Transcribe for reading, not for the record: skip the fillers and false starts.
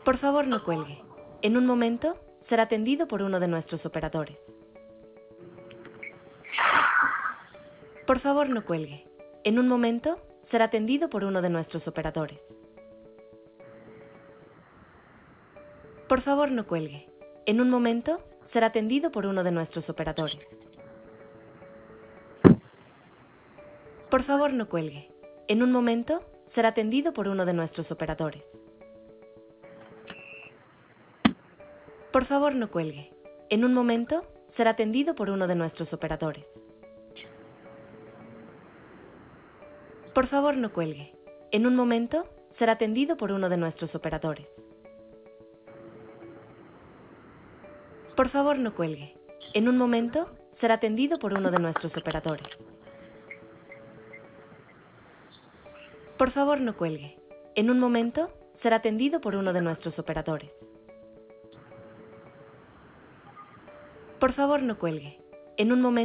Por favor, no cuelgue. En un momento será atendido por uno de nuestros operadores. Por favor, no cuelgue. En un momento será atendido por uno de nuestros operadores. Por favor, no cuelgue. En un momento será atendido por uno de nuestros operadores. Por favor, no cuelgue. En un momento será atendido por uno de nuestros operadores. Por favor, no cuelgue. En un momento será atendido por uno de nuestros operadores. Por favor, no cuelgue. En un momento será atendido por uno de nuestros operadores. Por favor, no cuelgue. En un momento será atendido por uno de nuestros operadores. Por favor, no cuelgue. En un momento será atendido por uno de nuestros operadores. Por favor, no cuelgue. En un momento